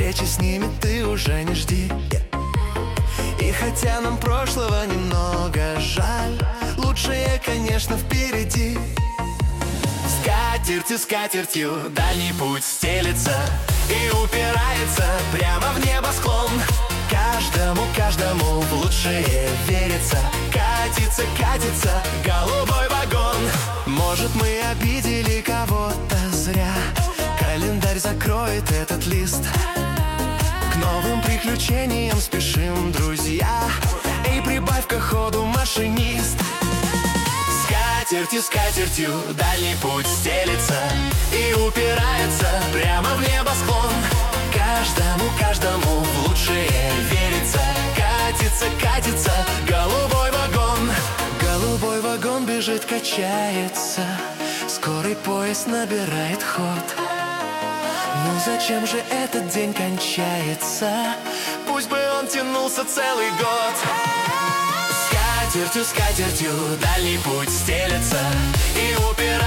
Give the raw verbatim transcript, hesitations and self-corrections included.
встречи с ними ты уже не жди. И хотя нам прошлого немного жаль, лучшее, конечно, впереди. Скатертью, скатертью дальний путь стелется и упирается прямо в небосклон. Каждому, каждому в лучшее верится. Катится, катится голубой вагон. Может, мы обидели кого-то зря, календарь закроет этот лист. К новым приключениям спешим, друзья. Эй, прибавь-ка ходу, машинист. Скатертью, скатертью дальний путь стелется и упирается прямо в небосклон. Каждому, каждому в лучшее верится. Катится, катится голубой вагон. Голубой вагон бежит, качается, скорый поезд набирает ход. Ну зачем же этот день кончается? Пусть бы он тянулся целый год. Скатертью, скатертью дальний путь стелется и упирается